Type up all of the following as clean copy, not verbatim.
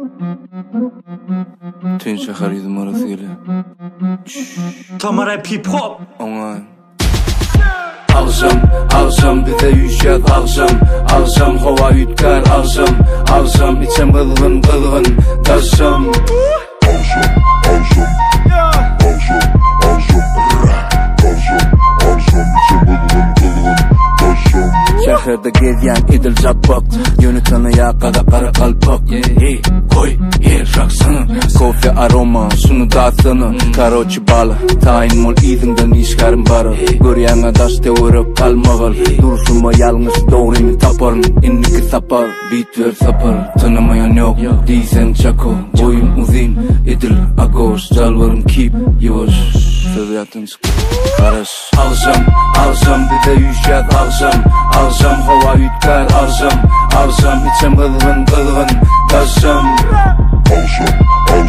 Tün şahar yüzüm arası gele Tamara hip hop Ona Ağzım bize yüşet Ağzım hava yütkar Ağzım içem gılgın Daşım Şehirde gezyen idil jabbak Yönü tanıya kada kara kalpak Koy yer raksana Kofi aroma sunu datsana Karoçi bala Tayin mol izinden işkarım bara Görüyana daş te uğrıp kalmağal Duruşuma yalnız doğruymu taparım İnniki sapar Beat ver sapar Tanımayan yok Diysen çako Boyum uzun idil akoş Calvarım keep yavaş Söziyatın çık Karaş Ağzım bir de yüşet Ağzım hava yütkar Ağzım içem gılgın Daşım Ağzım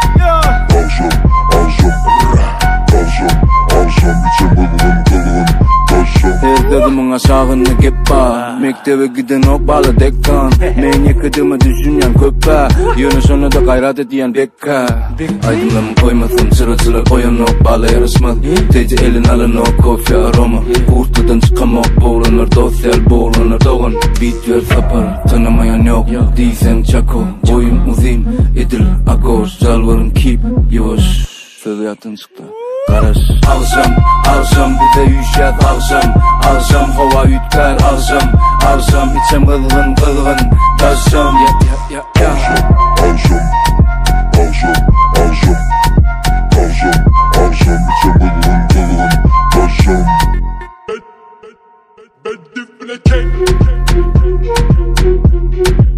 içem gılgın Daşım Her dedimin aşağını geppa Mektebe giden o balı dekkan Men yekidimi düşünyen köppa Yönü sonu da gayrat ediyen bekka Aydınlamı koymasın çırı Koyan o balı yarışmaz Teci elin alın o kofi aroma Kurtadan çıkamak boğlanır Dosyal boğlanır doğan Beat ver sapar Tanımayan yok Diysen çako Boyum uzun idil akoş Calvarım keep yavaş Söziyatın çıktı Karaş Ağzım bir de yüşet Ağzım hava yütkar Ağzım içem gılgın Daşım Ağzım içem gılgın Daşım Ben different